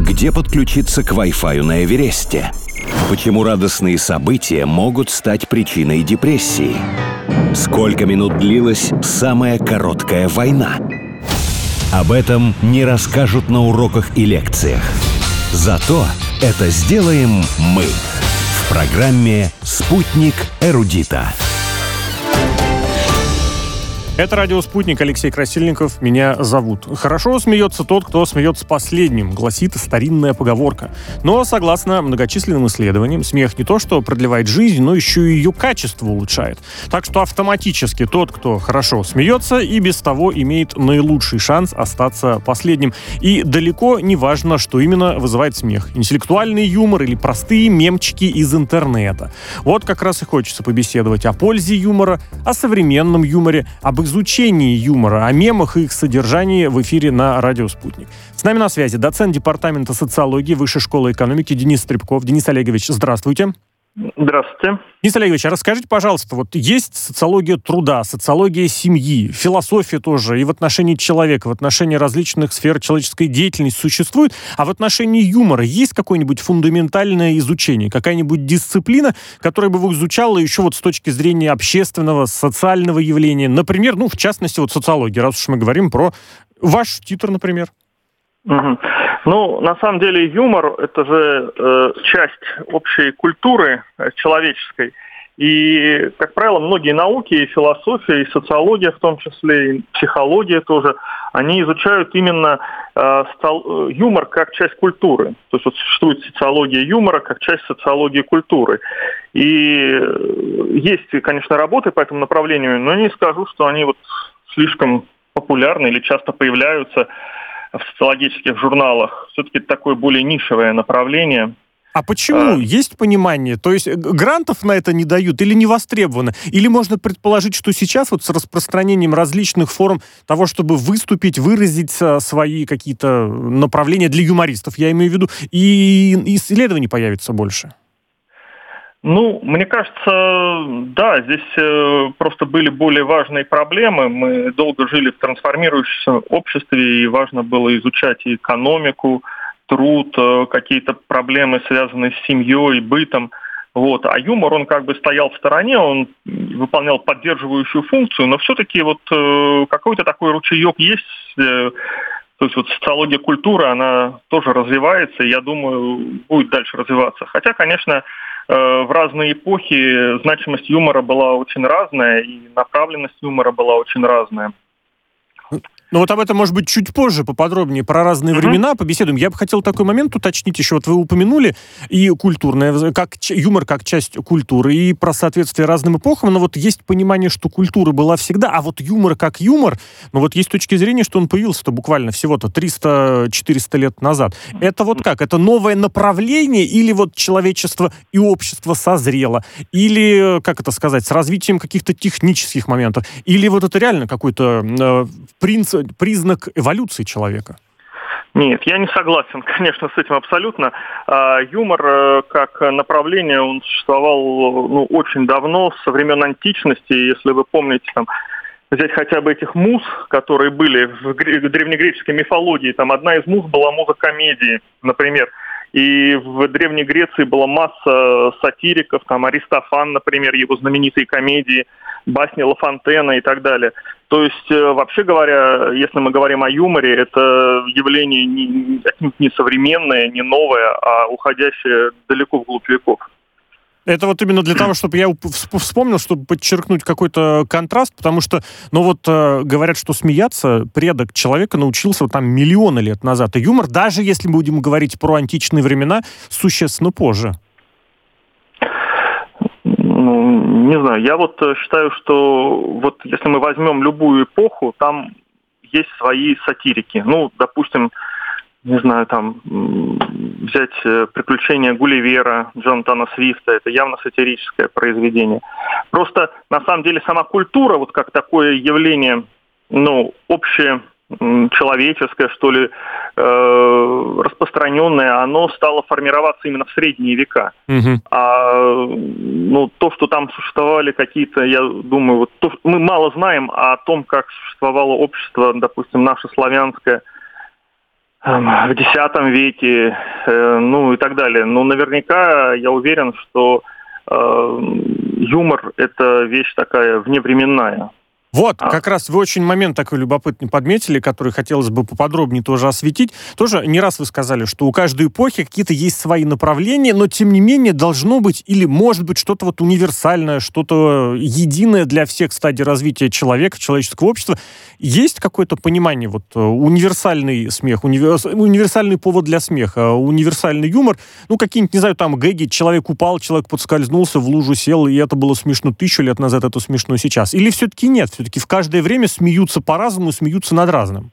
Где подключиться к Wi-Fi на Эвересте? Почему радостные события могут стать причиной депрессии? Сколько минут длилась самая короткая война? Об этом не расскажут на уроках и лекциях. Зато это сделаем мы в программе «Спутник эрудита». Это радио «Спутник», Алексей Красильников, меня зовут. Хорошо смеется тот, кто смеется последним, гласит старинная поговорка. Но, согласно многочисленным исследованиям, смех не то что продлевает жизнь, но еще и ее качество улучшает. Так что автоматически тот, кто хорошо смеется, и без того имеет наилучший шанс остаться последним. И далеко не важно, что именно вызывает смех. Интеллектуальный юмор или простые мемчики из интернета. Вот как раз и хочется побеседовать о пользе юмора, о современном юморе, об изучении юмора, о мемах и их содержании в эфире на радио «Спутник». С нами на связи доцент департамента социологии Высшей школы экономики Денис Стребков. Денис Олегович, здравствуйте. Здравствуйте. Денис Олегович, а расскажите, пожалуйста, вот есть социология труда, социология семьи, философия тоже и в отношении человека, в отношении различных сфер человеческой деятельности существует, а в отношении юмора есть какое-нибудь фундаментальное изучение, какая-нибудь дисциплина, которая бы его изучала еще вот с точки зрения общественного, социального явления, например, в частности, вот социология, раз уж мы говорим про ваш титр, например. Угу. На самом деле юмор – это же часть общей культуры человеческой. И, как правило, многие науки, и философия, и социология в том числе, и психология тоже, они изучают именно юмор как часть культуры. То есть вот существует социология юмора как часть социологии культуры. И есть, конечно, работы по этому направлению, но не скажу, что они вот слишком популярны или часто появляются в социологических журналах. Все-таки это такое более нишевое направление. А почему? Есть понимание? То есть грантов на это не дают или не востребовано? Или можно предположить, что сейчас вот с распространением различных форм того, чтобы выступить, выразить свои какие-то направления для юмористов, я имею в виду, и исследований появится больше? Мне кажется, да, здесь просто были более важные проблемы. Мы долго жили в трансформирующемся обществе, и важно было изучать и экономику, труд, какие-то проблемы, связанные с семьей, бытом. А юмор, он как бы стоял в стороне, он выполнял поддерживающую функцию, но все-таки какой-то такой ручеек есть. То есть социология культуры, она тоже развивается, и, я думаю, будет дальше развиваться. Хотя, конечно, в разные эпохи значимость юмора была очень разная, и направленность юмора была очень разная. Об этом, может быть, чуть позже поподробнее про разные времена побеседуем. Я бы хотел такой момент уточнить еще. Вы упомянули и культурное, юмор как часть культуры, и про соответствие разным эпохам, но есть понимание, что культура была всегда, а юмор как юмор, есть точки зрения, что он появился-то буквально всего-то 300-400 лет назад. Это как? Это новое направление или человечество и общество созрело? Или, как это сказать, с развитием каких-то технических моментов? Или это реально какой-то признак эволюции человека? Нет, я не согласен, конечно, с этим абсолютно. Юмор как направление, он существовал очень давно, со времен античности. Если вы помните, взять хотя бы этих муз, которые были в древнегреческой мифологии, одна из муз была муза комедии, например. И в Древней Греции была масса сатириков, Аристофан, например, его знаменитые комедии, басни Ла Фонтена и так далее. То есть, вообще говоря, если мы говорим о юморе, это явление не современное, не новое, а уходящее далеко вглубь веков. Это именно для того, чтобы я вспомнил, чтобы подчеркнуть какой-то контраст, потому что, говорят, что смеяться предок человека научился миллионы лет назад. И юмор, даже если мы будем говорить про античные времена, существенно позже. Не знаю, я считаю, что если мы возьмем любую эпоху, там есть свои сатирики. Допустим, не знаю, взять «Приключения Гулливера» Джонатана Свифта, это явно сатирическое произведение. Просто, на самом деле, сама культура, как такое явление, общечеловеческое, что ли, распространенное, оно стало формироваться именно в средние века. А то, что там существовали какие-то, я думаю, мы мало знаем о том, как существовало общество, допустим, наше славянское, в X веке, ну и так далее. Но наверняка я уверен, что юмор – это вещь такая вневременная. Вот, как раз вы очень момент такой любопытный подметили, который хотелось бы поподробнее тоже осветить. Тоже не раз вы сказали, что у каждой эпохи какие-то есть свои направления, но тем не менее должно быть или может быть что-то вот универсальное, что-то единое для всех стадий развития человека, человеческого общества. Есть какое-то понимание, вот универсальный смех, универсальный повод для смеха, универсальный юмор, ну какие-нибудь, не знаю, там гэги, человек упал, человек подскользнулся, в лужу сел, и это было смешно 1000 лет назад, это смешно сейчас. Или все-таки нет? Все-таки в каждое время смеются по-разному, смеются над разным.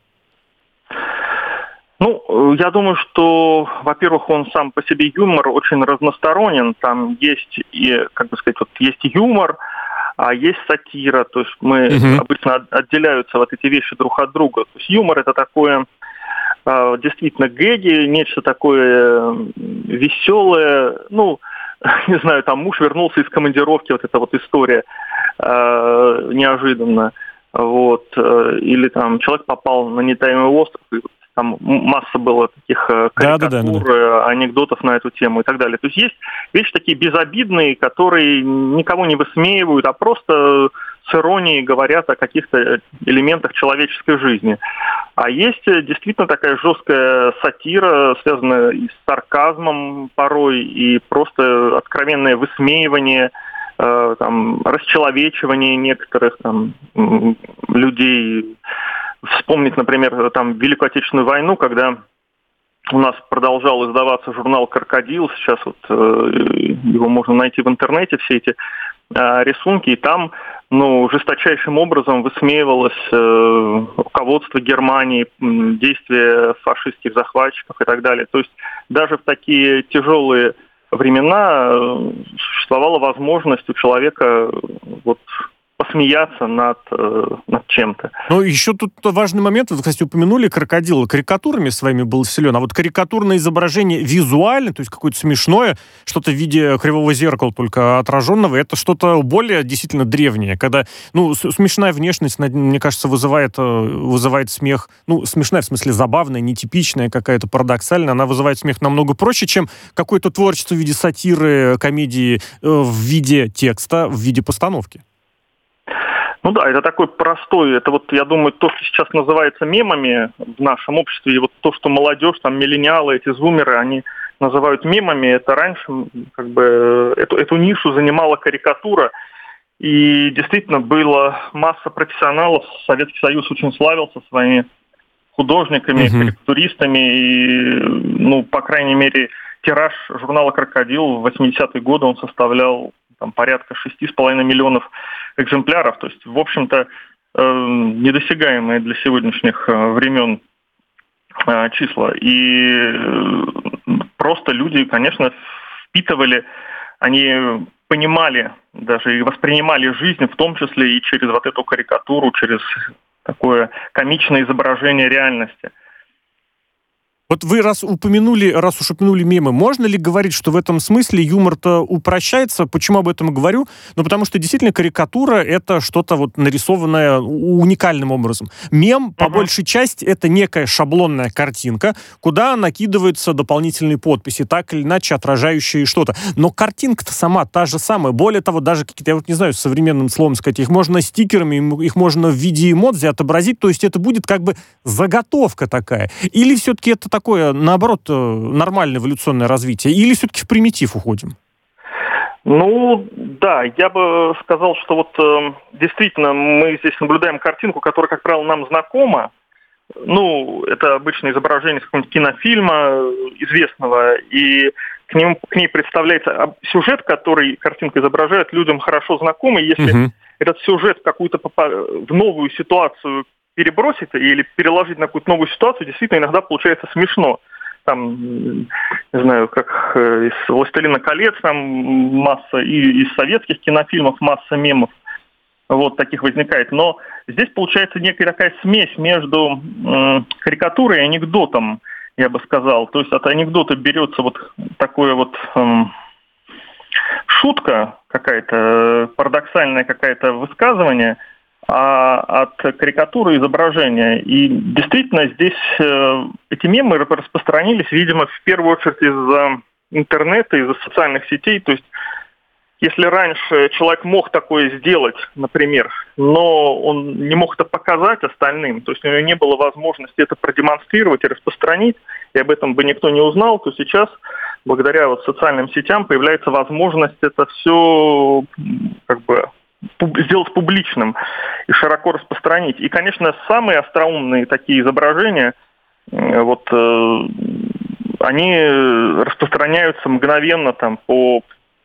Ну, я думаю, что, во-первых, он сам по себе юмор очень разносторонен. Там есть, и, как бы сказать, вот есть юмор, а есть сатира. То есть мы обычно отделяются вот эти вещи друг от друга. То есть юмор – это такое действительно гэги, нечто такое веселое. Ну, не знаю, там муж вернулся из командировки, вот эта вот история неожиданно. Вот. Или там человек попал на необитаемый остров, и там масса было таких карикатур, анекдотов на эту тему и так далее. То есть есть вещи такие безобидные, которые никого не высмеивают, а просто с иронией говорят о каких-то элементах человеческой жизни. А есть действительно такая жесткая сатира, связанная и с сарказмом порой, и просто откровенное высмеивание, там, расчеловечивание некоторых там людей. Вспомнить, например, там Великую Отечественную войну, когда у нас продолжал издаваться журнал «Крокодил», сейчас вот его можно найти в интернете, все эти рисунки, и там, ну, жесточайшим образом высмеивалось руководство Германии, действия фашистских захватчиков и так далее. То есть даже в такие тяжелые времена существовала возможность у человека вот посмеяться над чем-то. Ну, еще тут важный момент, вы, кстати, упомянули крокодила. Карикатурами своими был силен, а вот карикатурное изображение визуально, то есть какое-то смешное, что-то в виде кривого зеркала, только отраженного, это что-то более действительно древнее, когда, ну, смешная внешность, мне кажется, вызывает смех, ну, смешная в смысле забавная, нетипичная, какая-то парадоксальная, она вызывает смех намного проще, чем какое-то творчество в виде сатиры, комедии, в виде текста, в виде постановки. Ну да, это такой простой, это вот, я думаю, то, что сейчас называется мемами в нашем обществе, и вот то, что молодежь, там, миллениалы, эти зумеры, они называют мемами, это раньше, как бы, эту нишу занимала карикатура, и действительно была масса профессионалов, Советский Союз очень славился своими художниками, карикатуристами, и, ну, по крайней мере, тираж журнала «Крокодил» в 80-е годы он составлял там порядка 6,5 миллионов экземпляров, то есть, в общем-то, недосягаемые для сегодняшних времен числа. И просто люди, конечно, впитывали, они понимали даже и воспринимали жизнь, в том числе и через вот эту карикатуру, через такое комичное изображение реальности. Вот вы раз уж упомянули мемы, можно ли говорить, что в этом смысле юмор-то упрощается? Почему об этом говорю? Ну, потому что действительно карикатура — это что-то вот нарисованное уникальным образом. Мем, по большей части, это некая шаблонная картинка, куда накидываются дополнительные подписи, так или иначе отражающие что-то. Но картинка-то сама та же самая. Более того, даже какие-то, я вот не знаю, современным словом сказать, их можно стикерами, их можно в виде эмодзи отобразить, то есть это будет как бы заготовка такая. Или все-таки это такое, наоборот, нормальное эволюционное развитие? Или все-таки в примитив уходим? Ну, да, я бы сказал, что вот действительно мы здесь наблюдаем картинку, которая, как правило, нам знакома. Ну, это обычное изображение какого-нибудь кинофильма известного, и к ней представляется сюжет, который картинка изображает, людям хорошо знакомый. Если этот сюжет в новую ситуацию перебросить или переложить на какую-то новую ситуацию, действительно иногда получается смешно. Там, не знаю, как из «Властелина колец», там масса, и из советских кинофильмов масса мемов вот таких возникает. Но здесь получается некая такая смесь между карикатурой и анекдотом, я бы сказал. То есть от анекдота берется вот такое вот шутка какая-то, парадоксальное какое-то высказывание, от карикатуры изображения. И действительно здесь эти мемы распространились, видимо, в первую очередь из-за интернета, из-за социальных сетей. То есть если раньше человек мог такое сделать, например, но он не мог это показать остальным, то есть у него не было возможности это продемонстрировать и распространить, и об этом бы никто не узнал, то сейчас, благодаря социальным сетям, появляется возможность это все сделать публичным и широко распространить. И, конечно, самые остроумные такие изображения, они распространяются мгновенно по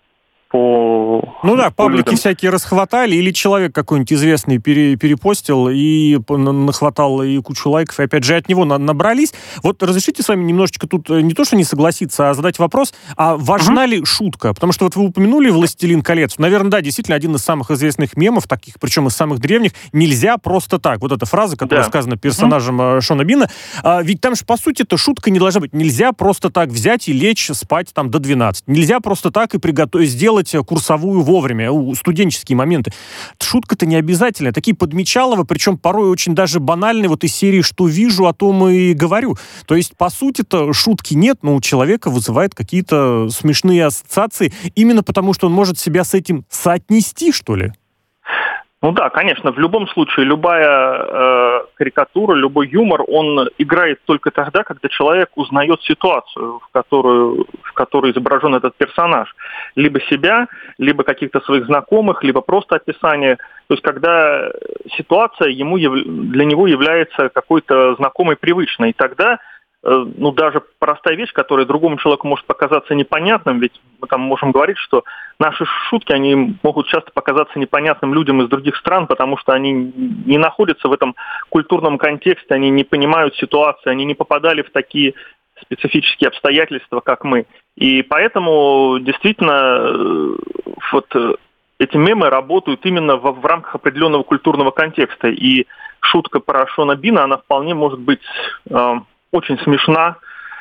паблики людям. всякие расхватали, или человек какой-нибудь известный перепостил и нахватал и кучу лайков, и опять же от него набрались. Вот разрешите с вами немножечко тут не то, что не согласиться, а задать вопрос, а важна ли шутка? Потому что вы упомянули «Властелин колец». Наверное, да, действительно, один из самых известных мемов, таких, причем из самых древних, «Нельзя просто так». Вот эта фраза, которая сказана персонажем Шона Бина. Ведь там же, по сути-то, шутка не должна быть. Нельзя просто так взять и лечь спать там до 12. Нельзя просто так и сделать курсовую вовремя, студенческие моменты. Шутка-то не обязательно. Такие подмечаловы, причем порой очень даже банальные, из серии «что вижу, о том и говорю». То есть, по сути-то, шутки нет, но у человека вызывает какие-то смешные ассоциации, именно потому, что он может себя с этим соотнести, что ли. Ну да, конечно, в любом случае любая карикатура, любой юмор, он играет только тогда, когда человек узнает ситуацию, в которой изображен этот персонаж. Либо себя, либо каких-то своих знакомых, либо просто описание. То есть когда ситуация для него является какой-то знакомой, привычной, и тогда даже простая вещь, которая другому человеку может показаться непонятным, ведь мы там можем говорить, что наши шутки, они могут часто показаться непонятным людям из других стран, потому что они не находятся в этом культурном контексте, они не понимают ситуации, они не попадали в такие специфические обстоятельства, как мы. И поэтому действительно эти мемы работают именно в рамках определенного культурного контекста. И шутка про Шона Бина, она вполне может быть очень смешна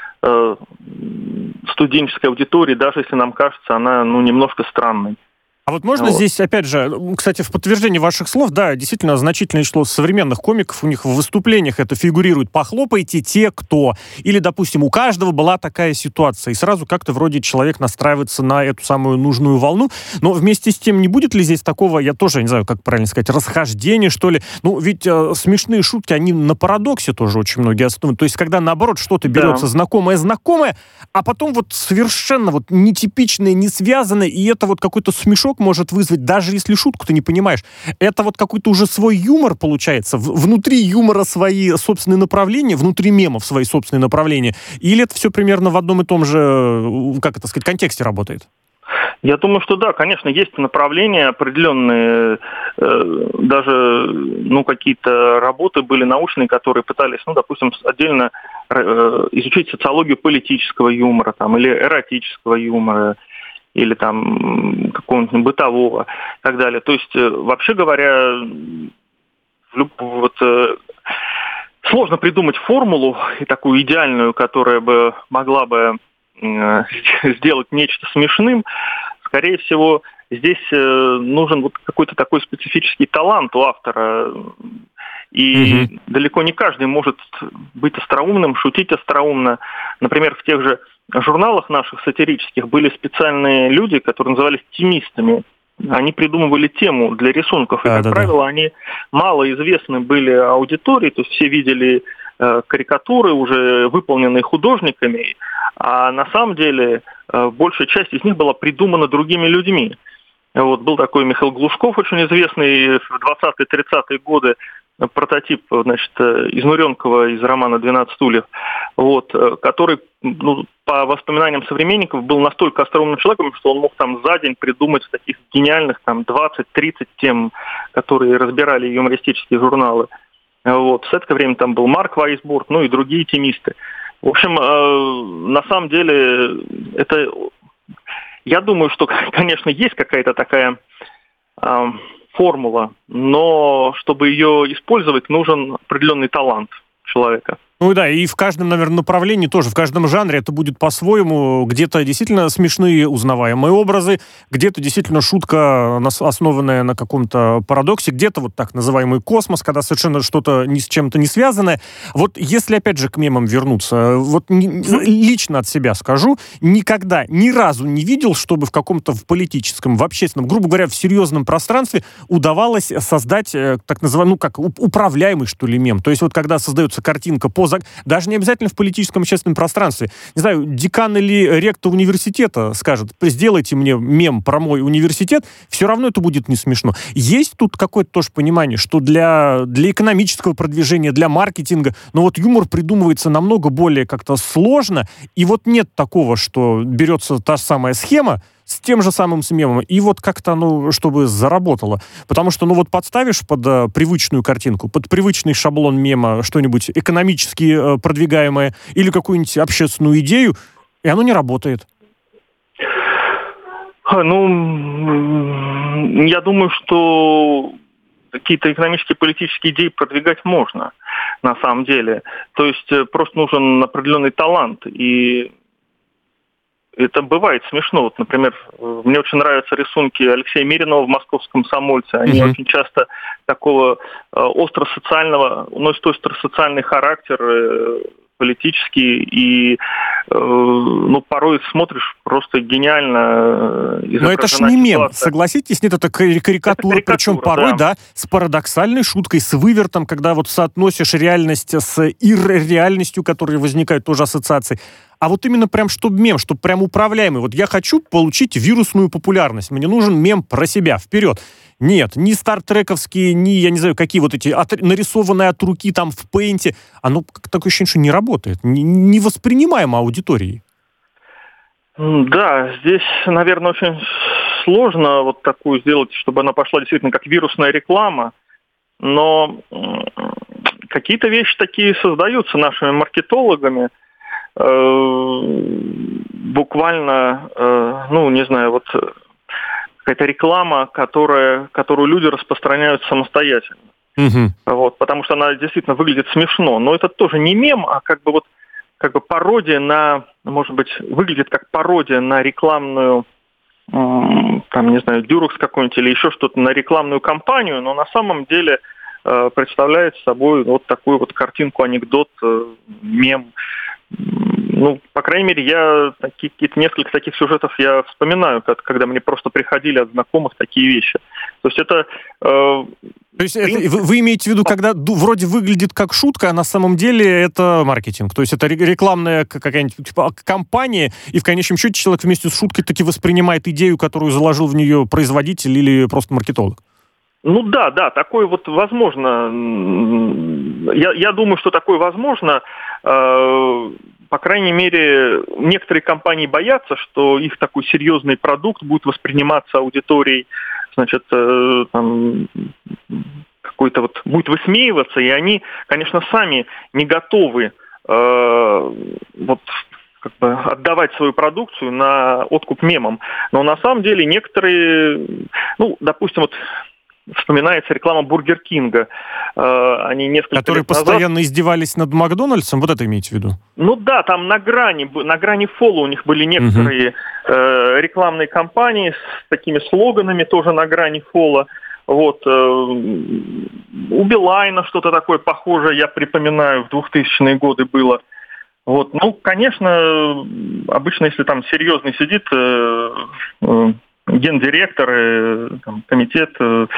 студенческой аудитории, даже если нам кажется она немножко странной. А вот можно здесь, опять же, кстати, в подтверждение ваших слов, да, действительно, значительное число современных комиков, у них в выступлениях это фигурирует. Похлопайте те, кто. Или, допустим, у каждого была такая ситуация, и сразу как-то вроде человек настраивается на эту самую нужную волну. Но вместе с тем, не будет ли здесь такого, я тоже не знаю, как правильно сказать, расхождения, что ли? Ведь смешные шутки, они на парадоксе тоже очень многие основаны. То есть, когда, наоборот, что-то берется знакомое, а потом совершенно нетипичное, не связанное, и это какой-то смешок может вызвать, даже если шутку ты не понимаешь. Это какой-то уже свой юмор получается. Внутри юмора свои собственные направления, внутри мемов свои собственные направления. Или это все примерно в одном и том же, контексте работает? Я думаю, что да, конечно, есть направления определенные, даже какие-то работы были научные, которые пытались, допустим, отдельно изучить социологию политического юмора или эротического юмора, или какого-нибудь бытового и так далее. То есть, вообще говоря, сложно придумать формулу и такую идеальную, которая бы могла бы сделать нечто смешным. Скорее всего, здесь нужен какой-то такой специфический талант у автора. И далеко не каждый может быть остроумным, шутить остроумно. Например, в тех же журналах наших сатирических были специальные люди, которые назывались темистами. Они придумывали тему для рисунков. И, как правило, они малоизвестны были аудитории, то есть все видели карикатуры, уже выполненные художниками, а на самом деле большая часть из них была придумана другими людьми. Был такой Михаил Глушков, очень известный в 20-30-е годы, прототип, Изнуренкова из романа «12 стульев», который, по воспоминаниям современников, был настолько остроумным человеком, что он мог за день придумать таких гениальных 20-30 тем, которые разбирали юмористические журналы. В советское время там был Марк Вайсбург, и другие темисты. В общем, на самом деле, я думаю, что, конечно, есть какая-то такая формула, но чтобы ее использовать, нужен определенный талант человека. Ну да, и в каждом, наверное, направлении тоже, в каждом жанре это будет по-своему. Где-то действительно смешные, узнаваемые образы, где-то действительно шутка, основанная на каком-то парадоксе, где-то вот так называемый космос, когда совершенно что-то ни с чем-то не связанное. Вот если опять же к мемам вернуться, вот лично от себя скажу, никогда, ни разу не видел, чтобы в каком-то в политическом, в общественном, грубо говоря, в серьезном пространстве удавалось создать так называемый, управляемый, что ли, мем. То есть вот когда создается картинка даже не обязательно в политическом общественном пространстве. Не знаю, декан или ректор университета скажет, сделайте мне мем про мой университет, все равно это будет не смешно. Есть тут какое-то тоже понимание, что для экономического продвижения, для маркетинга, но вот юмор придумывается намного более как-то сложно, и вот нет такого, что берется та же самая схема, с тем же самым с мемом, и вот как-то оно, чтобы заработало. Потому что, ну вот подставишь под привычную картинку, под привычный шаблон мема что-нибудь экономически продвигаемое или какую-нибудь общественную идею, и оно не работает. Ну, я думаю, что какие-то экономические, политические идеи продвигать можно, на самом деле. То есть просто нужен определенный талант, и это бывает смешно. Вот, например, мне очень нравятся рисунки Алексея Миринова в «Московском комсомольце». Они очень часто такого остро-социального, носят остро-социальный характер, политический, и порой смотришь, просто гениально изображена. Но это ж не мем, согласитесь? Нет, это карикатура, причем порой, да, с парадоксальной шуткой, с вывертом, когда вот соотносишь реальность с ирреальностью, которые возникают тоже ассоциации. А вот именно прям, чтобы мем, чтобы прям управляемый. Вот я хочу получить вирусную популярность, мне нужен мем про себя, вперед. Нет, ни стартрековские, ни, я не знаю, какие вот эти нарисованные от руки там в пейнте. Оно такое ощущение, что не работает, не воспринимаемо аудиторией. Да, здесь, наверное, очень сложно вот такую сделать, чтобы она пошла действительно как вирусная реклама. Но какие-то вещи такие создаются нашими маркетологами. Буквально, не знаю, вот какая-то реклама, которую люди распространяют самостоятельно. Вот, потому что она действительно выглядит смешно. Но это тоже не мем, а как бы пародия на, может быть, выглядит как пародия на рекламную, Дюрекс какой-нибудь или еще что-то, на рекламную кампанию, но на самом деле представляет собой вот такую вот картинку, анекдот, мем. Ну, по крайней мере, я несколько таких сюжетов я вспоминаю, когда мне просто приходили от знакомых такие вещи. То есть это... То есть вы имеете в виду, когда вроде выглядит как шутка, а на самом деле это маркетинг? То есть это рекламная какая-нибудь компания, и в конечном счете человек вместе с шуткой таки воспринимает идею, которую заложил в нее производитель или просто маркетолог? Ну да, такое вот возможно. Я думаю, что такое возможно. По крайней мере, некоторые компании боятся, что их такой серьезный продукт будет восприниматься аудиторией, какой-то вот будет высмеиваться, и они, конечно, сами не готовы отдавать свою продукцию на откуп мемам. Но на самом деле некоторые, допустим, вспоминается реклама Бургер Кинга. Они несколько которые лет назад... постоянно издевались над Макдональдсом? Вот это имеете в виду? Ну да, там на грани фола у них были некоторые рекламные кампании с такими слоганами, тоже на грани фола. Вот. У Билайна что-то такое похожее, я припоминаю, в 2000-е годы было. Вот. Ну, конечно, обычно, если там серьезный сидит гендиректор, комитет,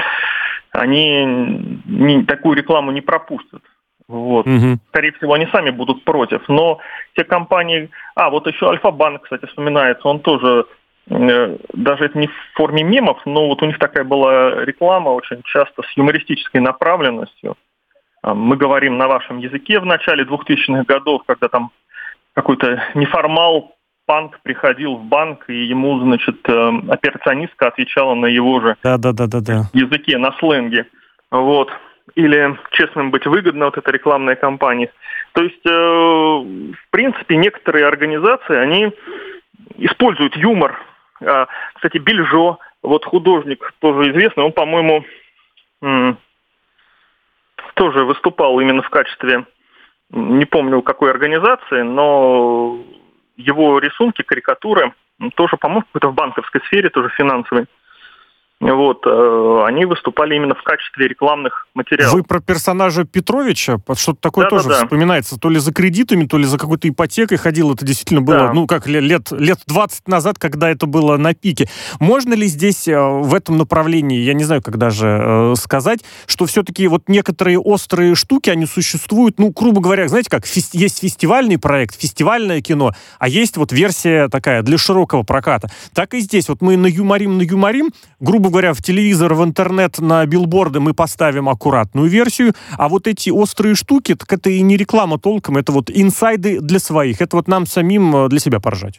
они такую рекламу не пропустят. Вот. Скорее всего, они сами будут против. Но те компании... вот еще Альфа-банк, кстати, вспоминается. Он тоже, даже это не в форме мемов, но вот у них такая была реклама очень часто с юмористической направленностью. Мы говорим на вашем языке в начале 2000-х годов, когда там какой-то неформал, панк приходил в банк, и ему, операционистка отвечала на его же языке, на сленге. Вот. Или «Честным быть выгодно», вот эта рекламная кампания. То есть, в принципе, некоторые организации, они используют юмор. Кстати, Бельжо, вот художник тоже известный, он, по-моему, тоже выступал именно в качестве не помню какой организации, но его рисунки, карикатуры, тоже, по-моему, какой-то в банковской сфере, тоже финансовой, вот, они выступали именно в качестве рекламных материалов. Вы про персонажа Петровича? Что-то такое тоже вспоминается. То ли за кредитами, то ли за какой-то ипотекой ходил. Это действительно было, лет 20 назад, когда это было на пике. Можно ли здесь в этом направлении, я не знаю, как даже сказать, что все-таки вот некоторые острые штуки, они существуют, грубо говоря, знаете как, есть фестивальный проект, фестивальное кино, а есть вот версия такая для широкого проката. Так и здесь. Вот мы наюморим, грубо говоря, в телевизор, в интернет, на билборды мы поставим аккуратную версию, а вот эти острые штуки, так это и не реклама толком, это вот инсайды для своих. Это вот нам самим для себя поржать.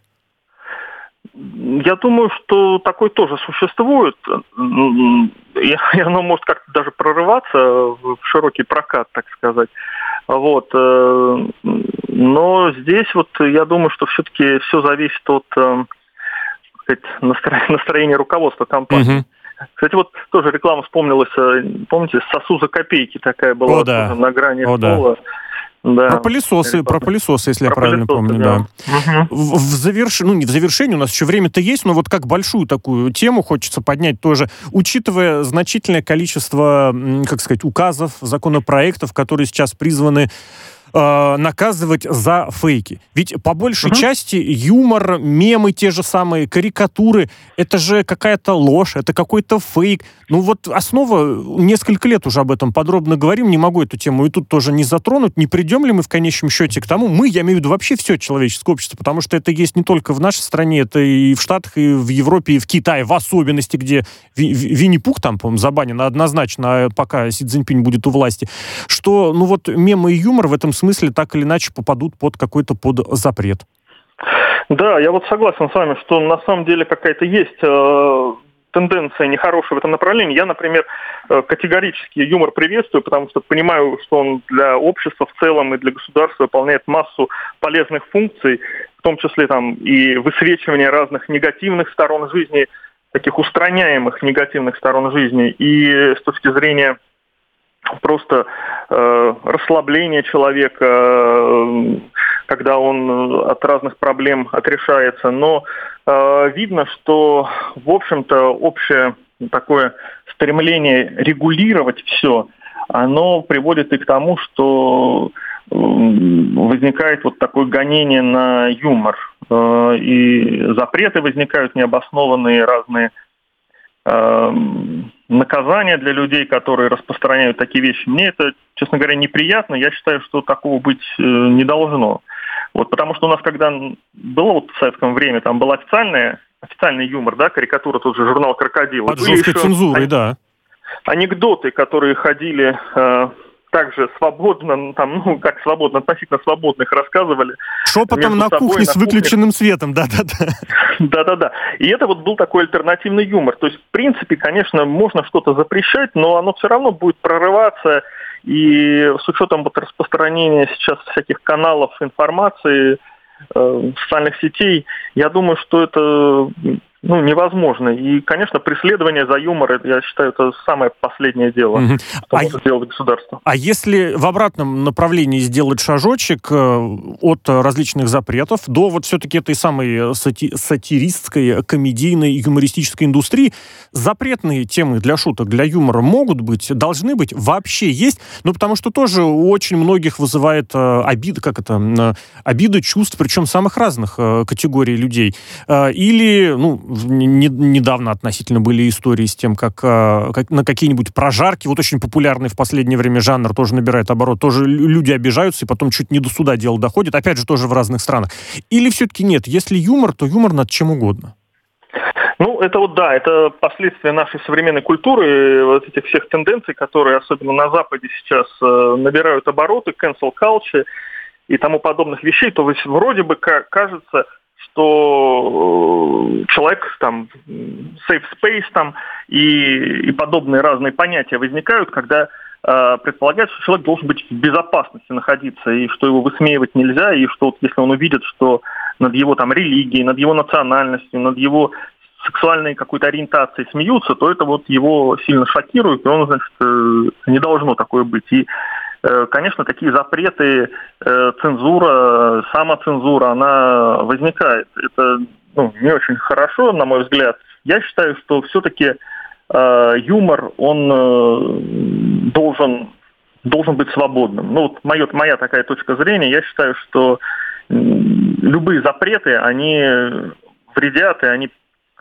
Я думаю, что такое тоже существует. И оно может как-то даже прорываться в широкий прокат, так сказать. Вот. Но здесь вот я думаю, что все-таки все зависит от настроения руководства компании. Кстати, вот тоже реклама вспомнилась, помните, «Сосу за копейки» такая была на грани пола. Да. Про пылесосы, если я правильно помню, да. В завершении у нас еще время-то есть, но вот как большую такую тему хочется поднять тоже, учитывая значительное количество, указов, законопроектов, которые сейчас призваны наказывать за фейки. Ведь по большей части юмор, мемы, те же самые карикатуры, это же какая-то ложь, это какой-то фейк. Основа, несколько лет уже об этом подробно говорим, не могу эту тему и тут тоже не затронуть. Не придем ли мы в конечном счете к тому, я имею в виду вообще все человеческое общество, потому что это есть не только в нашей стране, это и в Штатах, и в Европе, и в Китае, в особенности, где Винни-Пух там, по-моему, забанен однозначно, пока Си Цзиньпинь будет у власти, что, мемы и юмор в этом смысле так или иначе попадут под запрет. Да, я вот согласен с вами, что на самом деле какая-то есть тенденция нехорошая в этом направлении. Я, например, категорически юмор приветствую, потому что понимаю, что он для общества в целом и для государства выполняет массу полезных функций, в том числе и высвечивание разных негативных сторон жизни, таких устраняемых негативных сторон жизни, и с точки зрения просто расслабление человека, когда он от разных проблем отрешается. Но видно, что, в общем-то, общее такое стремление регулировать все, оно приводит и к тому, что возникает вот такое гонение на юмор. И запреты возникают необоснованные, разные наказания для людей, которые распространяют такие вещи. Мне это, честно говоря, неприятно. Я считаю, что такого быть не должно. Потому что у нас, когда было в советском времени, там был официальный юмор, да, карикатура, тот же журнал «Крокодил». Под жесткой цензурой, да. Анекдоты, которые ходили также свободно, относительно свободно их рассказывали. Шепотом на кухне с выключенным светом, да-да-да. Да-да-да. И это был такой альтернативный юмор. То есть, в принципе, конечно, можно что-то запрещать, но оно все равно будет прорываться. И с учетом распространения сейчас всяких каналов информации, социальных сетей, я думаю, что это невозможно. И, конечно, преследование за юмор, я считаю, это самое последнее дело, что может сделать государство. А если в обратном направлении сделать шажочек от различных запретов до все-таки этой самой сатиристской, комедийной, юмористической индустрии, запретные темы для шуток, для юмора могут быть, должны быть, вообще есть, потому что тоже у очень многих вызывает обиды чувств, причем самых разных категорий людей. Или, недавно относительно были истории с тем, как на какие-нибудь прожарки, очень популярный в последнее время жанр, тоже набирает оборот, тоже люди обижаются, и потом чуть не до суда дело доходит, опять же, тоже в разных странах. Или все-таки нет? Если юмор, то юмор над чем угодно. Это последствия нашей современной культуры, этих всех тенденций, которые, особенно на Западе сейчас, набирают обороты, cancel culture и тому подобных вещей, то вроде бы кажется, что человек, safe space и подобные разные понятия возникают, когда предполагается, что человек должен быть в безопасности находиться, и что его высмеивать нельзя, и что если он увидит, что над его религией, над его национальностью, над его сексуальной какой-то ориентацией смеются, то это его сильно шокирует, и он, не должно такое быть. И конечно, такие запреты, цензура, самоцензура, она возникает. Это не очень хорошо, на мой взгляд. Я считаю, что все-таки юмор, он должен быть свободным. Моя такая точка зрения. Я считаю, что любые запреты, они вредят, и они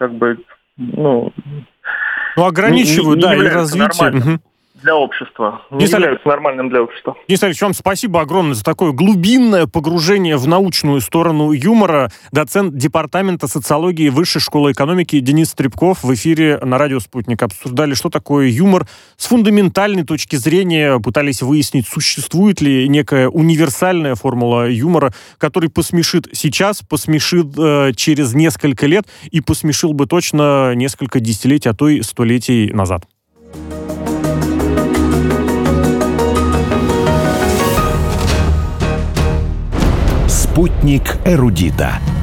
ограничивают, и развитие для общества. Не являются нормальным для общества. Денис Олегович, вам спасибо огромное за такое глубинное погружение в научную сторону юмора. Доцент Департамента социологии Высшей школы экономики Денис Трепков в эфире на радио «Спутник». Обсуждали, что такое юмор. С фундаментальной точки зрения пытались выяснить, существует ли некая универсальная формула юмора, который посмешит сейчас, посмешит через несколько лет и посмешил бы точно несколько десятилетий, а то и столетий назад. Спутник эрудита.